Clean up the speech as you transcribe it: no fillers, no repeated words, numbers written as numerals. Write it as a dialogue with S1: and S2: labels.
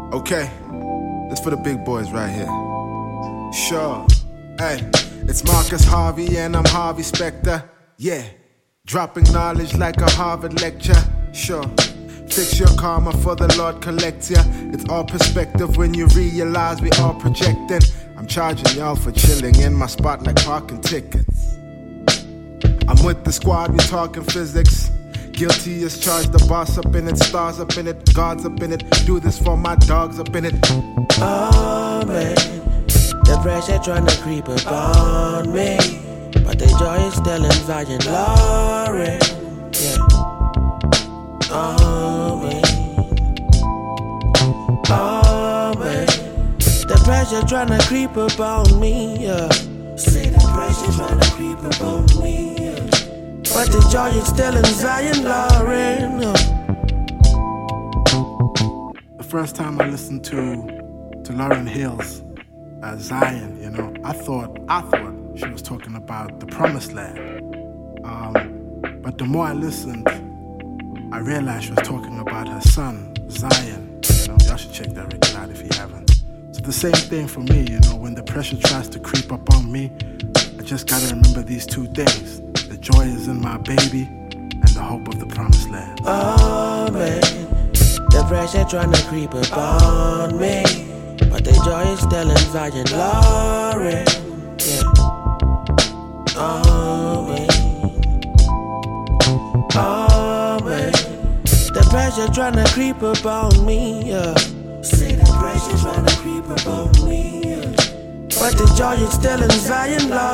S1: Okay, it's for the big boys right here. Sure, hey, it's Marcus Harvey and I'm Harvey Specter. Yeah, dropping knowledge like a Harvard lecture. Sure, fix your karma for the Lord collects ya. It's all perspective when you realize we all projecting. I'm charging y'all for chilling in my spot like parking tickets. I'm with the squad, we talking physics. Guilty as charged, the boss up in it, stars up in it, gods up in it. Do this for my dogs up in it.
S2: Oh man, the pressure tryna creep upon me, but the joy is still in Zion Lauren. Yeah. Oh man, the pressure tryna creep upon me. Yeah. Say the pressure tryna creep upon me. Yeah. But the joy is still in Zion Lauren.
S3: The first time I listened to Lauryn Hill's Zion, you know, I thought she was talking about the promised land. But the more I listened, I realized she was talking about her son, Zion. You know, y'all should check that record out if you haven't. So the same thing for me, you know, when the pressure tries to creep up on me, I just gotta remember these two things. The joy is in my baby and the hope of the promised land.
S2: Oh man, the pressure tryna creep upon me, but the joy is still in Zion Lauren. Yeah. Oh man, the pressure tryna creep upon me. Yeah. See the pressure tryna creep upon me. Yeah. But the joy is still in Zion Lauren.